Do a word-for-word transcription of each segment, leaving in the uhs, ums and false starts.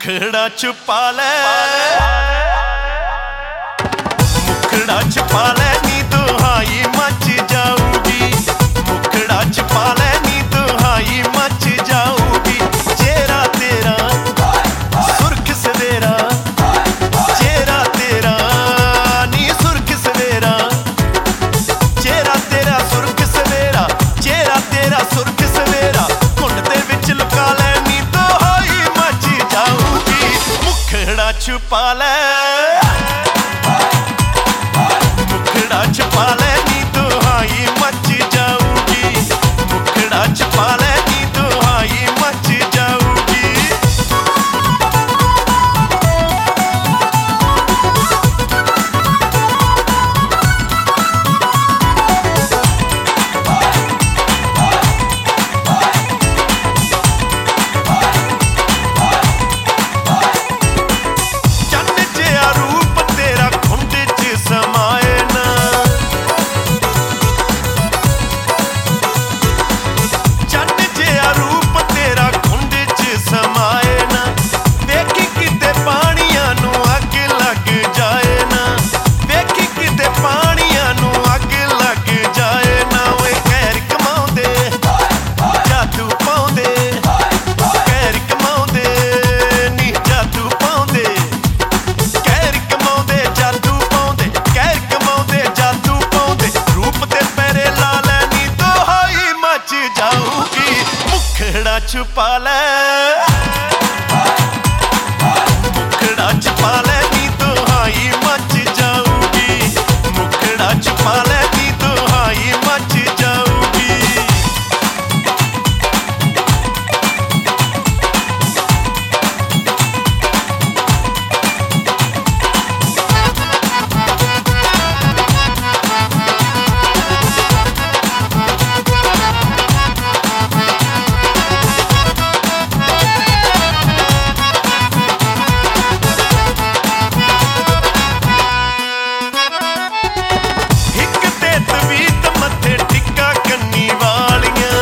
मुखड़ा छुपा ले, मुखड़ा छुपा ले नी दुहाई मच जाऊगी। मुखड़ा छुपा ले नी दुहाई मच जाऊगी। चेहरा तेरा सुर्ख सवेरा, चेहरा तेरा नी सुर्ख सवेरा, चेहरा तेरा सुर्ख सवेरा, चेहरा तेरा सुर्ख सवेरा। कुंड दे विच लुका ले नी दुहाई मच जाऊगी। मुखड़ा छुपा ले, मुखड़ा छुपा ले नी दुहाई मच जाऊगी। मुखड़ा छुपा ले नी दुहाई मच जाऊगी। चन्न जिहा रूप तेरा खुंड च समाए ना, चन्न जिहा रूप तेरा खुंड च समाए ना। वेखी किते पानियां नू अग लग जाए ना, वेखी किते पानियां नू अग लग जाए ना। ओए कहर कमाउंदे जादू पाउंदे, कहर कमाउंदे नी जादू पाउंदे, कहर कमाउंदे जादू पाउंदे, कहर कमाउंदे जादू पाउंदे। रूप ते पैरे ला ले नी दुहाई मच जाऊगी। मुखड़ा छुपा ले, मुखड़ा छुपा ले नी दुहाई मच जाऊगी। मुखड़ा छुपा ले नी दुहाई मच जाऊगी। हिक ते तवीत मथे टिक्का कन्नी वालियां,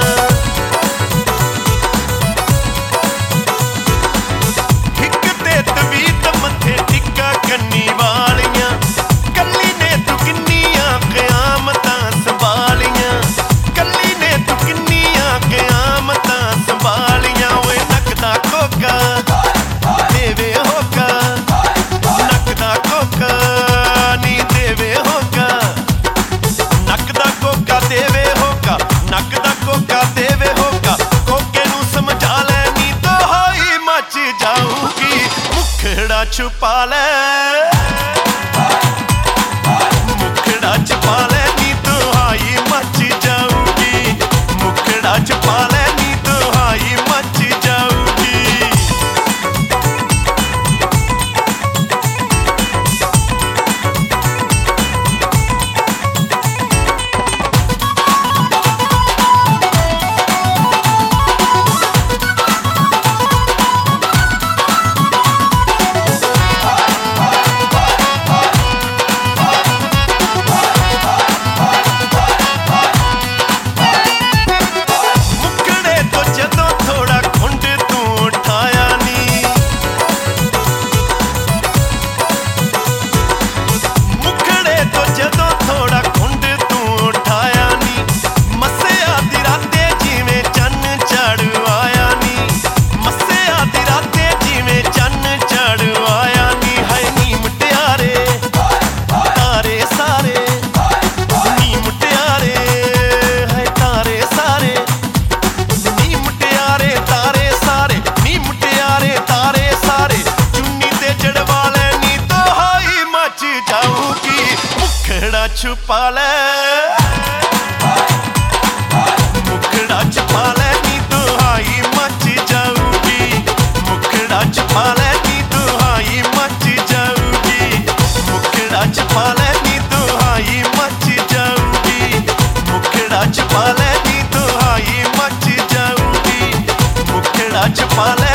हिक ते तवीत मथे टिक्का कन्नी वालियां। कल्ली ने तू किन्नियां क़यामतां संभालियां, कल्ली ने तू किन्नियां क़यामतां संभालियां। ओए नक दा कोका देवे होगा, नक दा कोका नी देवे होगा, नक दा कोका देवे होगा, नक दा कोका देवे होगा। कोके नू समझा ले नी दुहाई मच जाऊगी। मुखड़ा छुपा ले, मुखड़ा छुपा ले नी दुहाई मच जाऊगी। मुखड़ा छुपा ले नी दुहाई मच जाऊगी। मुखड़े तो जदों थोड़ा खुंड तू उठाया नी, मुखड़े तो जदों थोड़ा खुंड तू उठाया नी। मस्सेआ दी राते जिवें चन्न चढ़ आया नी, मस्सेआ दी राते जिवें चन्न चढ़ आया नी। हाय नी मुटियारे तारे सारे, नी मुटियारे हाय तारे सारे, नी मुटियारे तारे सारे, नी मुटियारे तारे सारे। चुन्नी ते चढ़वा ले नी दुहाई मच जाऊगी। मुखड़ा छुपा ले, मुखड़ा छुपा ले नी दुहाई मच जाऊगी। मुखड़ा छुपा ले नी दुहाई मच जाऊगी। मुखड़ा छुपा ले नी दुहाई मच जाऊगी। मुखड़ा छुपा ले नी दुहाई मच जाऊगी। मुखड़ा छुपा ले